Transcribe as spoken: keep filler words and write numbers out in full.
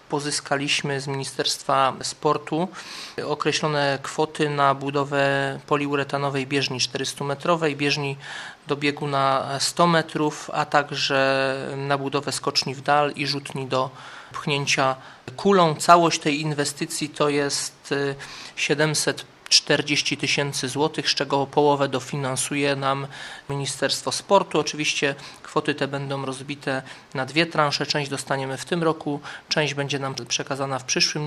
pozyskaliśmy z Ministerstwa Sportu określone kwoty na budowę poliuretanowej bieżni czterystumetrowej, bieżni do biegu na sto metrów, a także na budowę skoczni w dal i rzutni do pchnięcia kulą. Całość tej inwestycji to jest siedemset czterdzieści tysięcy złotych, z czego połowę dofinansuje nam Ministerstwo Sportu. Oczywiście kwoty te będą rozbite na dwie transze. Część dostaniemy w tym roku, część będzie nam przekazana w przyszłym.